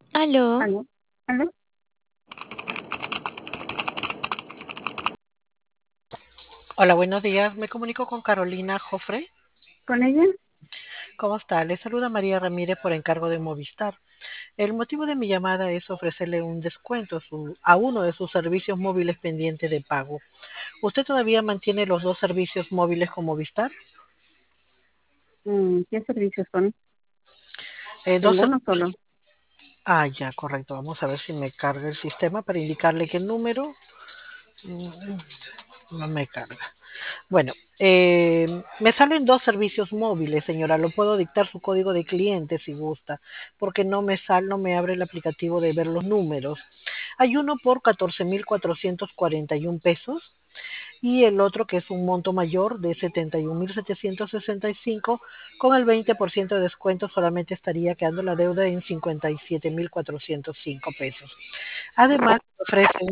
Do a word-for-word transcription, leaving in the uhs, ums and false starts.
Aló, ¿Aló? ¿Aló? Hola, buenos días. Me comunico con Carolina Jofre. ¿Con ella? ¿Cómo está? Le saluda María Ramírez por encargo de Movistar. El motivo de mi llamada es ofrecerle un descuento a su- a uno de sus servicios móviles pendientes de pago. ¿Usted todavía mantiene los dos servicios móviles con Movistar? Mm, ¿qué servicios son? Eh, dos Tengo ser- uno solo. ah, ya, correcto. Vamos a ver si me carga el sistema para indicarle qué número. Mm, No me carga. Bueno, eh, me salen dos servicios móviles, señora. Lo puedo dictar su código de cliente si gusta, porque no me sal, no me abre el aplicativo de ver los números. Hay uno por catorce mil cuatrocientos cuarenta y un pesos y el otro que es un monto mayor de setenta y un mil setecientos sesenta y cinco. Con el veinte por ciento de descuento solamente estaría quedando la deuda en cincuenta y siete mil cuatrocientos cinco pesos. Además, ofrece